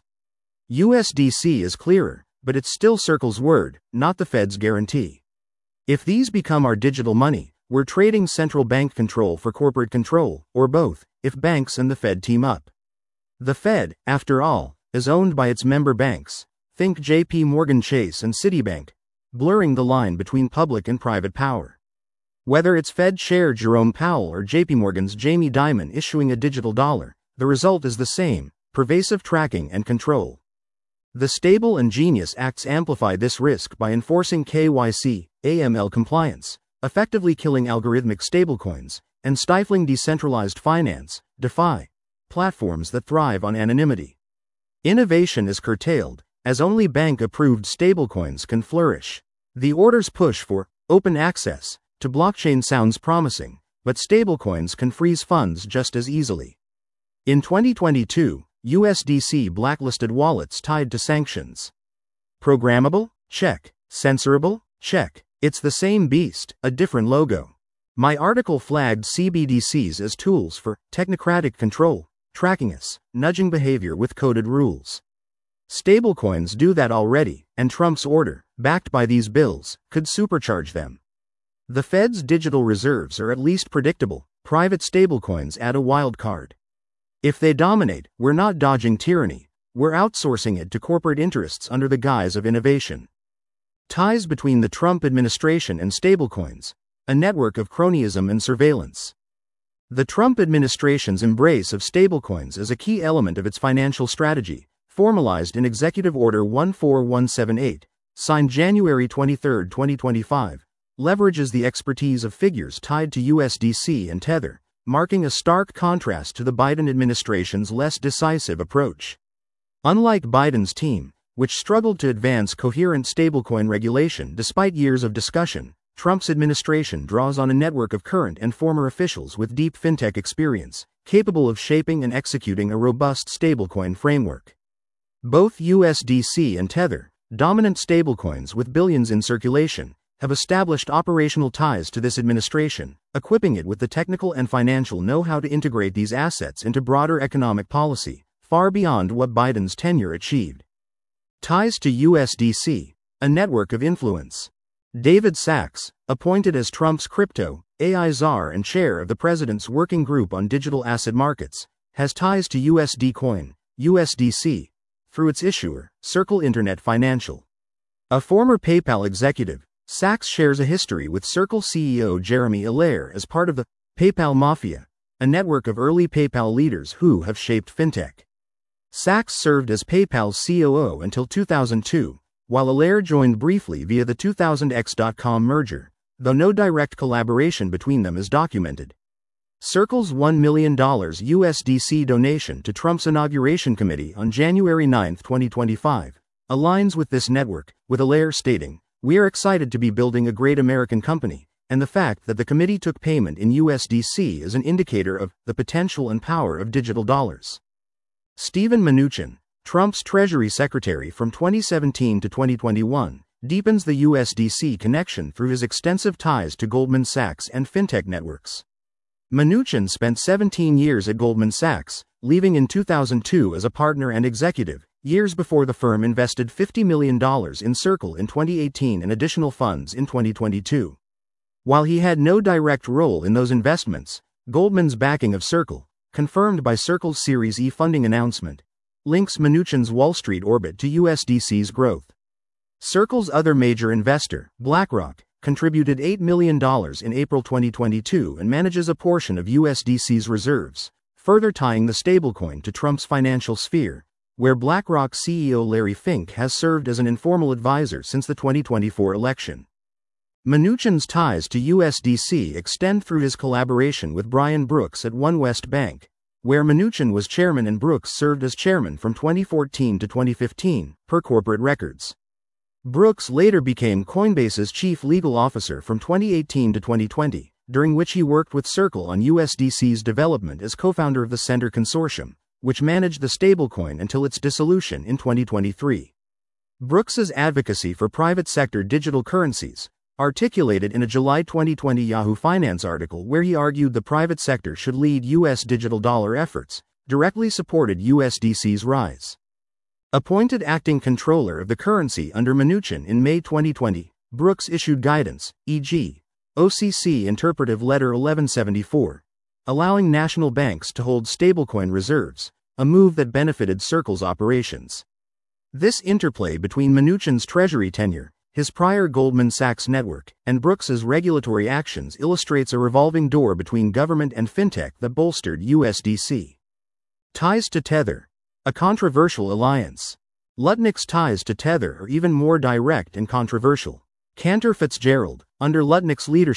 U S D C is clearer, but it's still Circle's word, not the Fed's guarantee. If these become our digital money, we're trading central bank control for corporate control, or both, if banks and the Fed team up. The Fed, after all, is owned by its member banks, think J P Morgan Chase and Citibank, blurring the line between public and private power. Whether it's Fed Chair Jerome Powell or J P Morgan's Jamie Dimon issuing a digital dollar, the result is the same, pervasive tracking and control. The Stable and Genius Acts amplify this risk by enforcing K Y C, A M L compliance, effectively killing algorithmic stablecoins, and stifling decentralized finance, DeFi, platforms that thrive on anonymity. Innovation is curtailed, as only bank-approved stablecoins can flourish. The order's push for open access to blockchain sounds promising, but stablecoins can freeze funds just as easily. In twenty twenty-two, U S D C blacklisted wallets tied to sanctions. Programmable? Check. Censorable? Check. It's the same beast, a different logo. My article flagged C B D Cs as tools for technocratic control, tracking us, nudging behavior with coded rules. Stablecoins do that already, and Trump's order, backed by these bills, could supercharge them. The Fed's digital reserves are at least predictable. Private stablecoins add a wild card. If they dominate, we're not dodging tyranny, we're outsourcing it to corporate interests under the guise of innovation. Ties between the Trump administration and stablecoins, a network of cronyism and surveillance. The Trump administration's embrace of stablecoins is a key element of its financial strategy, formalized in Executive Order one four one seven eight, signed January twenty-third, twenty twenty-five, leverages the expertise of figures tied to U S D C and Tether, marking a stark contrast to the Biden administration's less decisive approach. Unlike Biden's team, which struggled to advance coherent stablecoin regulation despite years of discussion, Trump's administration draws on a network of current and former officials with deep fintech experience, capable of shaping and executing a robust stablecoin framework. Both U S D C and Tether, dominant stablecoins with billions in circulation, have established operational ties to this administration, equipping it with the technical and financial know-how to integrate these assets into broader economic policy, far beyond what Biden's tenure achieved. Ties to U S D C, a network of influence. David Sacks, appointed as Trump's crypto, A I czar and chair of the president's working group on digital asset markets, has ties to U S D Coin, U S D C, through its issuer, Circle Internet Financial. A former PayPal executive, Sacks shares a history with Circle C E O Jeremy Allaire as part of the PayPal Mafia, a network of early PayPal leaders who have shaped fintech. Sacks served as PayPal's C O O until two thousand two, while Allaire joined briefly via the two thousand X dot com merger, though no direct collaboration between them is documented. Circle's one million dollars U S D C donation to Trump's inauguration committee on January ninth, twenty twenty-five, aligns with this network, with Allaire stating, "We are excited to be building a great American company, and the fact that the committee took payment in U S D C is an indicator of the potential and power of digital dollars." Steven Mnuchin, Trump's Treasury Secretary from twenty seventeen to twenty twenty-one, deepens the U S D C connection through his extensive ties to Goldman Sachs and fintech networks. Mnuchin spent seventeen years at Goldman Sachs, leaving in two thousand two as a partner and executive, years before the firm invested fifty million dollars in Circle in twenty eighteen and additional funds in twenty twenty-two. While he had no direct role in those investments, Goldman's backing of Circle, confirmed by Circle's Series E funding announcement, links Mnuchin's Wall Street orbit to U S D C's growth. Circle's other major investor, BlackRock, contributed eight million dollars in April twenty twenty-two and manages a portion of U S D C's reserves, further tying the stablecoin to Trump's financial sphere, where BlackRock C E O Larry Fink has served as an informal advisor since the twenty twenty-four election. Mnuchin's ties to U S D C extend through his collaboration with Brian Brooks at OneWest Bank, where Mnuchin was chairman and Brooks served as chairman from twenty fourteen to twenty fifteen, per corporate records. Brooks later became Coinbase's chief legal officer from twenty eighteen to twenty twenty, during which he worked with Circle on U S D C's development as co-founder of the Center Consortium, which managed the stablecoin until its dissolution in twenty twenty-three. Brooks's advocacy for private sector digital currencies, articulated in a July twenty twenty Yahoo Finance article where he argued the private sector should lead U S digital dollar efforts, directly supported U S D C's rise. Appointed acting controller of the currency under Mnuchin in May twenty twenty, Brooks issued guidance, for example, O C C Interpretive Letter eleven seventy-four, allowing national banks to hold stablecoin reserves, a move that benefited Circle's operations. This interplay between Mnuchin's Treasury tenure, his prior Goldman Sachs network, and Brooks's regulatory actions illustrates a revolving door between government and fintech that bolstered U S D C. Ties to Tether, a controversial alliance. Lutnick's ties to Tether are even more direct and controversial. Cantor Fitzgerald, under Lutnick's leadership,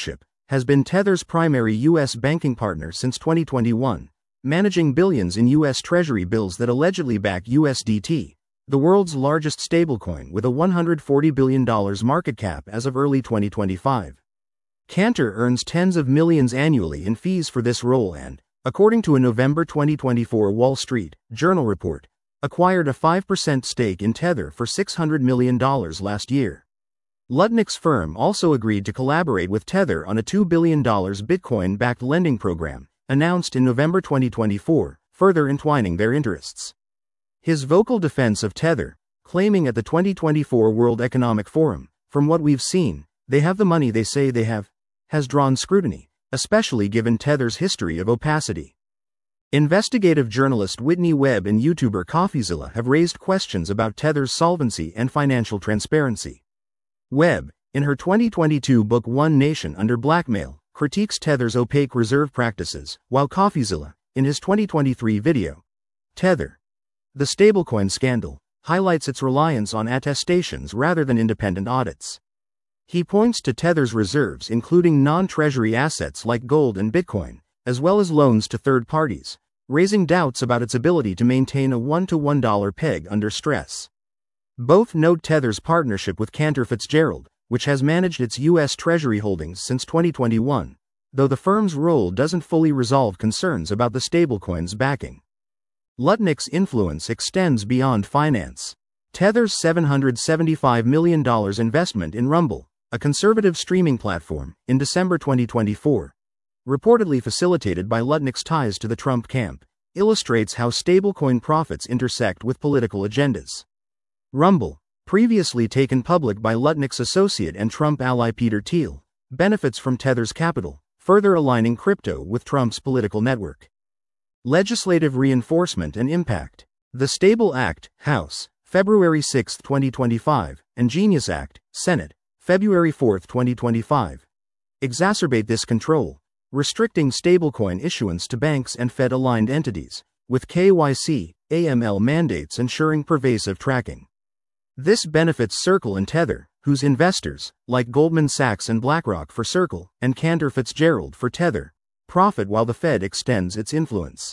has been Tether's primary U S banking partner since twenty twenty-one, managing billions in U S Treasury bills that allegedly back U S D T, the world's largest stablecoin with a one hundred forty billion dollars market cap as of early twenty twenty-five. Cantor earns tens of millions annually in fees for this role and, according to a November twenty twenty-four Wall Street Journal report, acquired a five percent stake in Tether for six hundred million dollars last year. Lutnick's firm also agreed to collaborate with Tether on a two billion dollars Bitcoin-backed lending program, announced in November twenty twenty-four, further entwining their interests. His vocal defense of Tether, claiming at the twenty twenty-four World Economic Forum, "From what we've seen, they have the money they say they have," has drawn scrutiny, especially given Tether's history of opacity. Investigative journalist Whitney Webb and YouTuber CoffeeZilla have raised questions about Tether's solvency and financial transparency. Webb, in her twenty twenty-two book One Nation Under Blackmail, critiques Tether's opaque reserve practices, while CoffeeZilla, in his twenty twenty-three video, Tether, the Stablecoin Scandal, highlights its reliance on attestations rather than independent audits. He points to Tether's reserves including non-treasury assets like gold and Bitcoin, as well as loans to third parties, raising doubts about its ability to maintain a one to one dollar peg under stress. Both note Tether's partnership with Cantor Fitzgerald, which has managed its U S Treasury holdings since twenty twenty-one, though the firm's role doesn't fully resolve concerns about the stablecoin's backing. Lutnick's influence extends beyond finance. Tether's seven hundred seventy-five million dollars investment in Rumble, a conservative streaming platform, in December twenty twenty-four, reportedly facilitated by Lutnick's ties to the Trump camp, illustrates how stablecoin profits intersect with political agendas. Rumble, previously taken public by Lutnick's associate and Trump ally Peter Thiel, benefits from Tether's capital, further aligning crypto with Trump's political network. Legislative reinforcement and impact. The Stable Act, House, February sixth twenty twenty-five, and Genius Act, Senate, February fourth twenty twenty-five, exacerbate this control, restricting stablecoin issuance to banks and Fed-aligned entities, with K Y C, A M L mandates ensuring pervasive tracking. This benefits Circle and Tether, whose investors, like Goldman Sachs and BlackRock for Circle, and Cantor Fitzgerald for Tether, profit while the Fed extends its influence.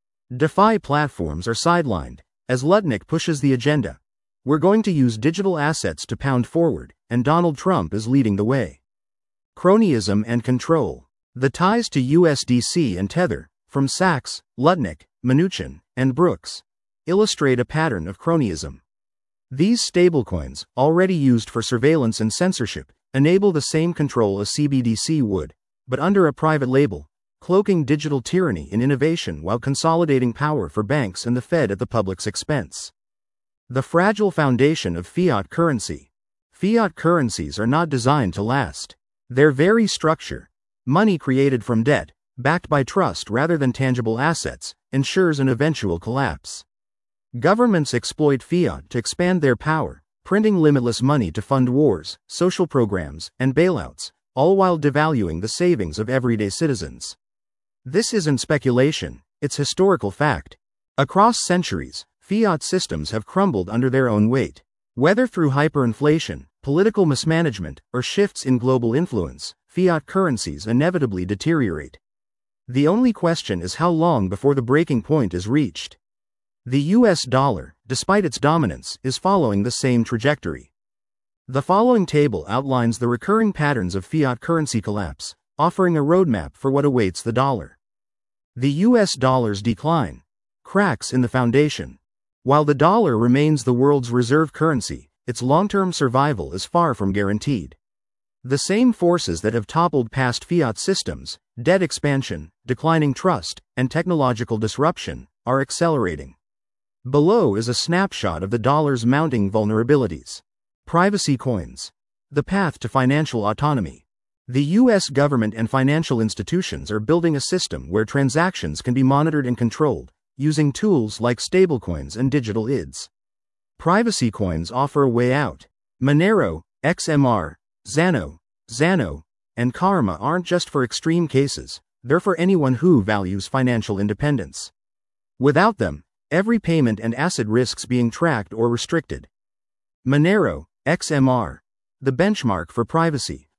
DeFi platforms are sidelined, as Lutnick pushes the agenda. "We're going to use digital assets to pound forward, and Donald Trump is leading the way." Cronyism and control. The ties to U S D C and Tether, from Sachs, Lutnick, Mnuchin, and Brooks, illustrate a pattern of cronyism. These stablecoins, already used for surveillance and censorship, enable the same control a C B D C would, but under a private label, cloaking digital tyranny in innovation while consolidating power for banks and the Fed at the public's expense. The fragile foundation of fiat currency. Fiat currencies are not designed to last. Their very structure, money created from debt, backed by trust rather than tangible assets, ensures an eventual collapse. Governments exploit fiat to expand their power, printing limitless money to fund wars, social programs, and bailouts, all while devaluing the savings of everyday citizens. This isn't speculation, it's historical fact. Across centuries, fiat systems have crumbled under their own weight. Whether through hyperinflation, political mismanagement, or shifts in global influence, fiat currencies inevitably deteriorate. The only question is how long before the breaking point is reached. The U S dollar, despite its dominance, is following the same trajectory. The following table outlines the recurring patterns of fiat currency collapse, offering a roadmap for what awaits the dollar. The U S dollar's decline. Cracks in the foundation. While the dollar remains the world's reserve currency, its long-term survival is far from guaranteed. The same forces that have toppled past fiat systems, debt expansion, declining trust, and technological disruption, are accelerating. Below is a snapshot of the dollar's mounting vulnerabilities. Privacy coins. The path to financial autonomy. The U S government and financial institutions are building a system where transactions can be monitored and controlled, using tools like stablecoins and digital I Ds. Privacy coins offer a way out. Monero, X M R, Xano, Xano, and Karma aren't just for extreme cases, they're for anyone who values financial independence. Without them, every payment and asset risks being tracked or restricted. Monero, X M R. The benchmark for privacy,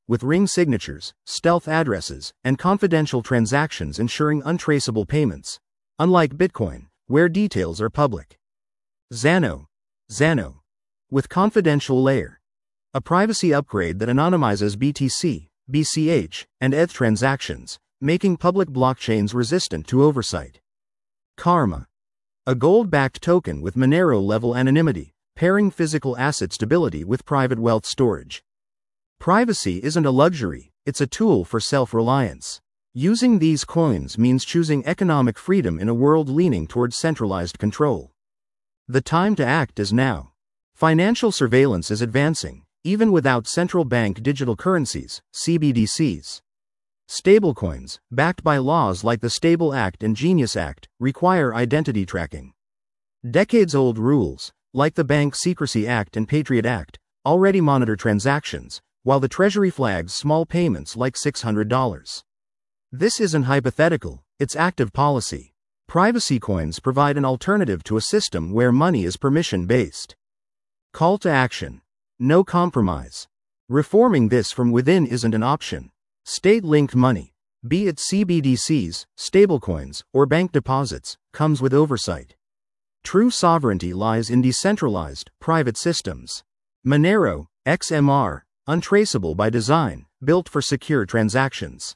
with ring signatures, stealth addresses, and confidential transactions ensuring untraceable payments, unlike Bitcoin, where details are public. Xano. Xano. With confidential layer. A privacy upgrade that anonymizes B T C, B C H, and E T H transactions, making public blockchains resistant to oversight. Karma. A gold-backed token with Monero-level anonymity, pairing physical asset stability with private wealth storage. Privacy isn't a luxury, it's a tool for self-reliance. Using these coins means choosing economic freedom in a world leaning towards centralized control. The time to act is now. Financial surveillance is advancing, even without central bank digital currencies, C B D Cs. Stablecoins, backed by laws like the Stable Act and Genius Act, require identity tracking. Decades-old rules, like the Bank Secrecy Act and Patriot Act, already monitor transactions, while the Treasury flags small payments like six hundred dollars. This isn't hypothetical, it's active policy. Privacy coins provide an alternative to a system where money is permission-based. Call to action. No compromise. Reforming this from within isn't an option. State-linked money, be it C B D Cs, stablecoins, or bank deposits, comes with oversight. True sovereignty lies in decentralized, private systems. Monero, X M R, untraceable by design, built for secure transactions.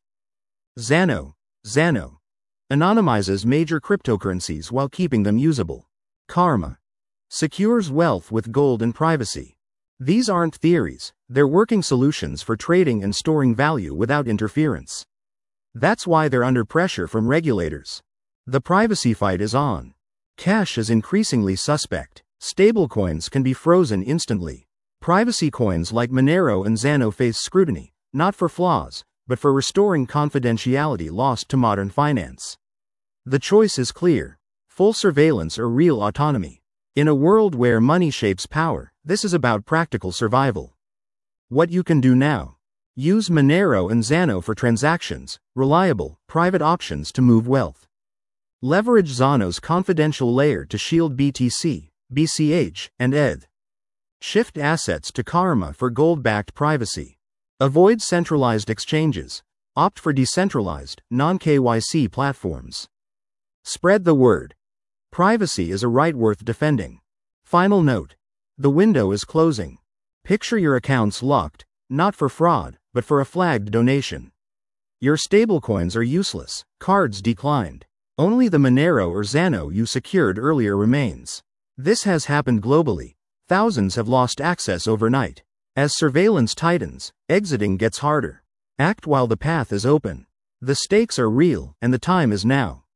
Xano. Xano. Anonymizes major cryptocurrencies while keeping them usable. Karma. Secures wealth with gold and privacy. These aren't theories, they're working solutions for trading and storing value without interference. That's why they're under pressure from regulators. The privacy fight is on. Cash is increasingly suspect. Stablecoins can be frozen instantly. Privacy coins like Monero and Xano face scrutiny, not for flaws, but for restoring confidentiality lost to modern finance. The choice is clear: full surveillance or real autonomy. In a world where money shapes power, this is about practical survival. What you can do now: use Monero and Xano for transactions, reliable, private options to move wealth. Leverage Xano's confidential layer to shield B T C, B C H, and E T H. Shift assets to Karma for gold-backed privacy. Avoid centralized exchanges. Opt for decentralized, non-K Y C platforms. Spread the word. Privacy is a right worth defending. Final note: the window is closing. Picture your accounts locked, not for fraud, but for a flagged donation. Your stablecoins are useless, cards declined. Only the Monero or Xano you secured earlier remains. This has happened globally. Thousands have lost access overnight. As surveillance tightens, exiting gets harder. Act while the path is open. The stakes are real, and the time is now.